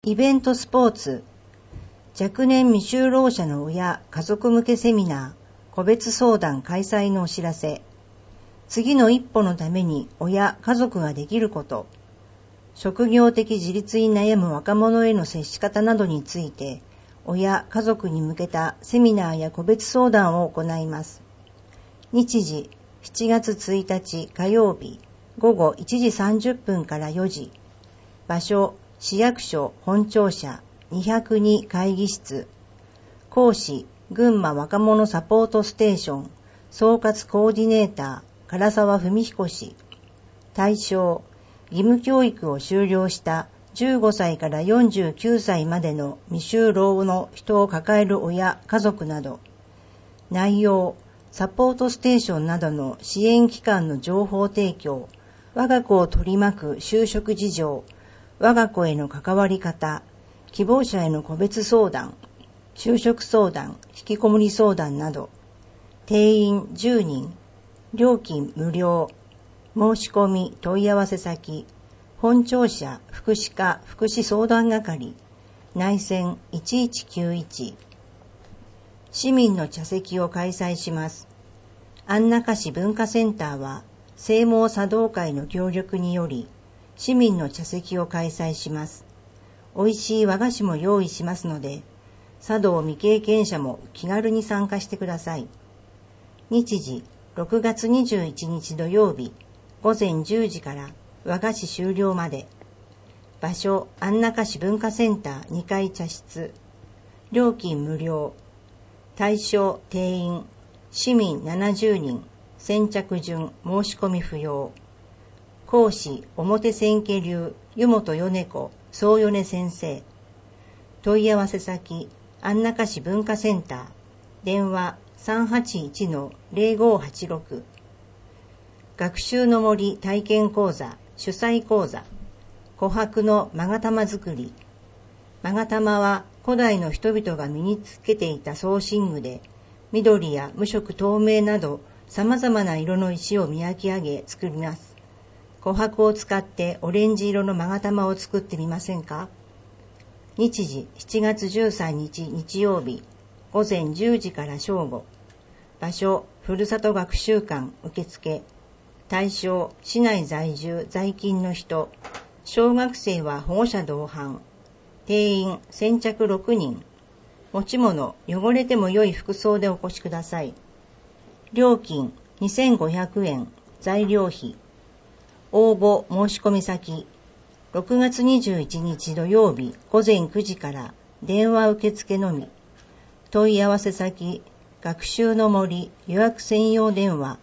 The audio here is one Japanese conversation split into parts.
イベントスポーツ、若年未就労者の親家族向けセミナー個別相談開催のお知らせ。次の一歩のために親家族ができること、職業的自立に悩む若者への接し方などについて親家族に向けたセミナーや個別相談を行います。日時7月1日火曜日午後1時30分から4時。場所市役所本庁舎202会議室。講師群馬若者サポートステーション総括コーディネーター唐沢文彦氏。対象義務教育を修了した15歳から49歳までの未就労の人を抱える親家族など。内容サポートステーションなどの支援機関の情報提供、我が子を取り巻く就職事情、我が子への関わり方、希望者への個別相談、就職相談、引きこもり相談など。定員10人、料金無料。申し込み問い合わせ先、本庁舎福祉課福祉相談係、内線1191。市民の茶席を開催します。安中市文化センターは、聖網茶道会の協力により、市民の茶席を開催します。美味しい和菓子も用意しますので、茶道未経験者も気軽に参加してください。日時、6月21日土曜日、午前10時から和菓子終了まで。場所、安中市文化センター2階茶室。料金無料。対象定員市民70人、先着順申し込み不要。講師表千家流湯本米子総米先生。問い合わせ先安中市文化センター、電話 381-0586。学習の森体験講座主催講座、琥珀の勾玉作り。勾玉は古代の人々が身につけていた装身具で、緑や無色透明など様々な色の石を磨き上げ作ります。琥珀を使ってオレンジ色の勾玉を作ってみませんか？日時7月13日日曜日、午前10時から正午。場所、ふるさと学習館受付。対象、市内在住在勤の人。小学生は保護者同伴。定員先着6人。持ち物、汚れても良い服装でお越しください。料金2500円、材料費。応募申し込み先、6月21日土曜日午前9時から電話受付のみ。問い合わせ先、学習の森予約専用電話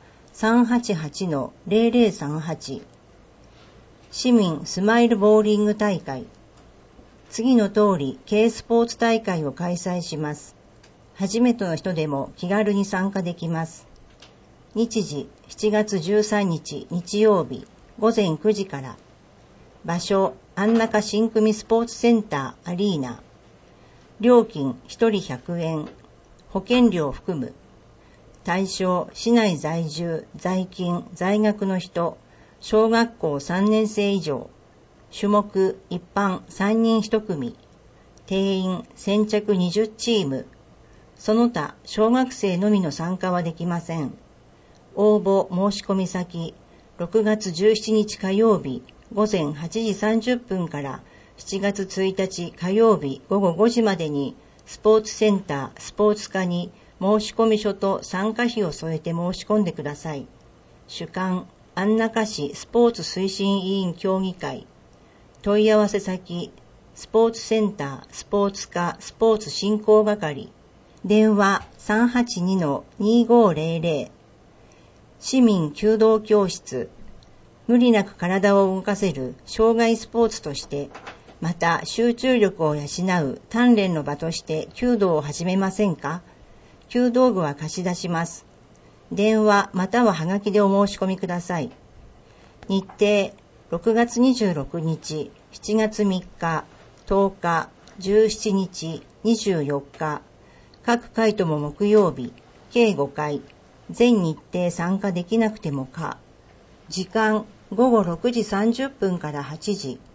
388-0038。市民スマイルボーリング大会。次の通り K スポーツ大会を開催します。初めての人でも気軽に参加できます。日時7月13日日曜日午前9時から。場所、安中新組スポーツセンターアリーナ。料金1人100円。保険料含む。対象、市内在住、在勤、在学の人。小学校3年生以上。種目、一般3人1組。定員、先着20チーム。その他、小学生のみの参加はできません。応募申し込み先、6月17日火曜日午前8時30分から7月1日火曜日午後5時までにスポーツセンタースポーツ課に申し込み書と参加費を添えて申し込んでください。主幹、安中市スポーツ推進委員協議会。問い合わせ先、スポーツセンタースポーツ課スポーツ振興係。電話 382-2500。市民弓道教室。無理なく体を動かせる障害スポーツとして、また集中力を養う鍛錬の場として弓道を始めませんか？弓道具は貸し出します。電話またははがきでお申し込みください。日程、6月26日、7月3日、10日、17日、24日。各回とも木曜日、計5回。全日程参加できなくても可。時間、午後6時30分から8時。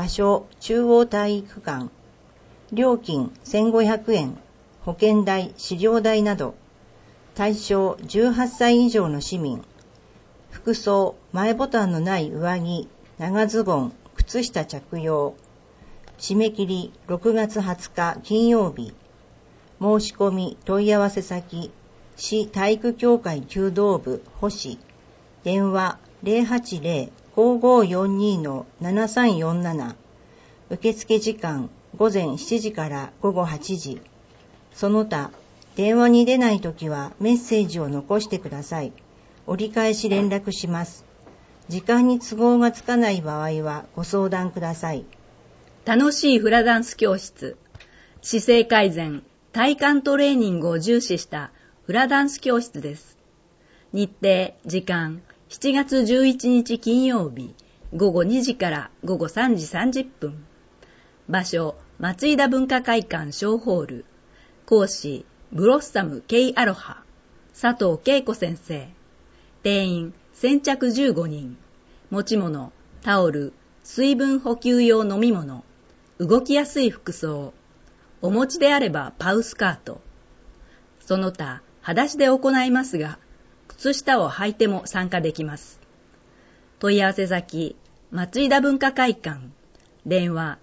場所中央体育館。料金1500円。保険代、飼料代など。対象18歳以上の市民。服装前ボタンのない上着、長ズボン、靴下着用。締め切り6月20日金曜日。申し込み問い合わせ先、市体育協会弓道部星。電話080-5542-7347。受付時間午前7時から午後8時。その他、電話に出ないときはメッセージを残してください。折り返し連絡します。時間に都合がつかない場合はご相談ください。 楽しいフラダンス教室。姿勢改善、体幹トレーニングを重視したフラダンス教室です。日程、時間、7月11日金曜日、午後2時から午後3時30分。場所、松井田文化会館小ホール。講師、ブロッサム K アロハ、佐藤恵子先生。定員、先着15人。持ち物、タオル、水分補給用飲み物。動きやすい服装。お持ちであればパウスカート。その他、裸足で行いますが、靴下を履いても参加できます。問い合わせ先、松井田文化会館。電話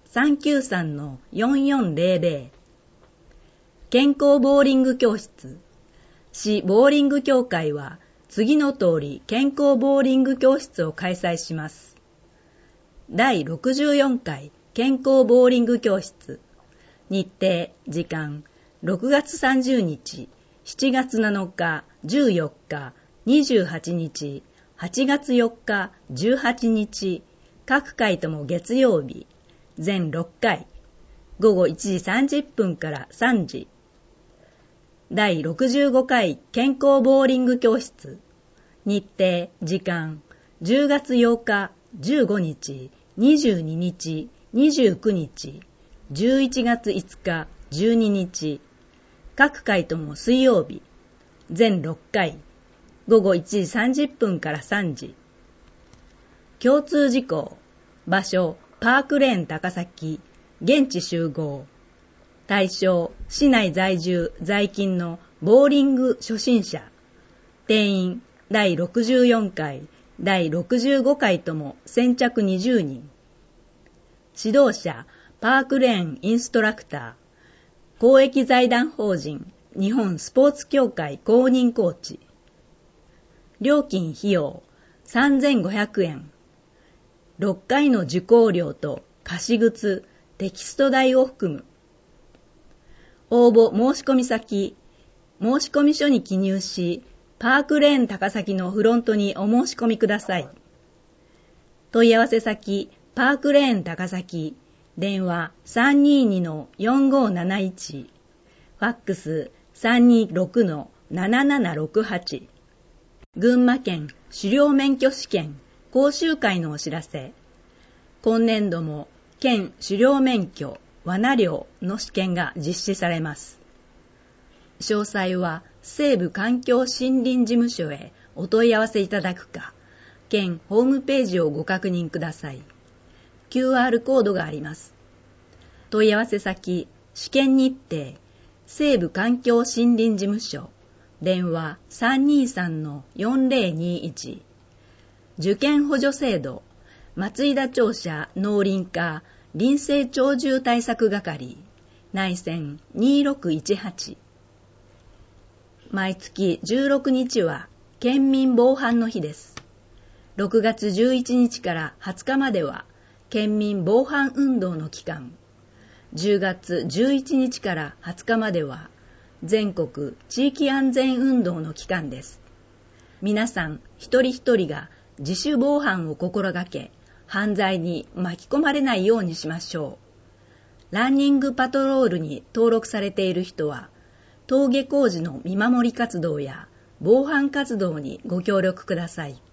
393-4400。健康ボーリング教室。市ボーリング協会は次の通り健康ボーリング教室を開催します。第64回健康ボーリング教室。日程、時間、6月30日、7月7日、14日、28日、8月4日、18日、各回とも月曜日、全6回、午後1時30分から3時。第65回健康ボーリング教室。日程、時間、10月8日、15日、22日、29日、11月5日、12日。各回とも水曜日。全6回。午後1時30分から3時。共通事項。場所、パークレーン高崎。現地集合。対象、市内在住、在勤のボーリング初心者。定員、第64回、第65回とも先着20人。指導者、パークレーンインストラクター。公益財団法人、日本スポーツ協会公認コーチ。料金費用、3500円。6回の受講料と貸し靴、テキスト代を含む。応募申込先、申込書に記入し、パークレーン高崎のフロントにお申し込みください。問い合わせ先、パークレーン高崎、電話 322-4571、ファックス 326-7768。群馬県狩猟免許試験講習会のお知らせ。今年度も県狩猟免許罠猟の試験が実施されます。詳細は西部環境森林事務所へお問い合わせいただくか、県ホームページをご確認ください。QR コードがあります。問い合わせ先、試験日程、西部環境森林事務所、電話 323-4021。受験補助制度、松井田庁舎農林課林生鳥獣対策係、内線2618。毎月16日は県民防犯の日です。6月11日から20日までは県民防犯運動の期間。10月11日から20日までは全国地域安全運動の期間です。皆さん一人一人が自主防犯を心がけ、犯罪に巻き込まれないようにしましょう。ランニングパトロールに登録されている人は、登下校時の見守り活動や防犯活動にご協力ください。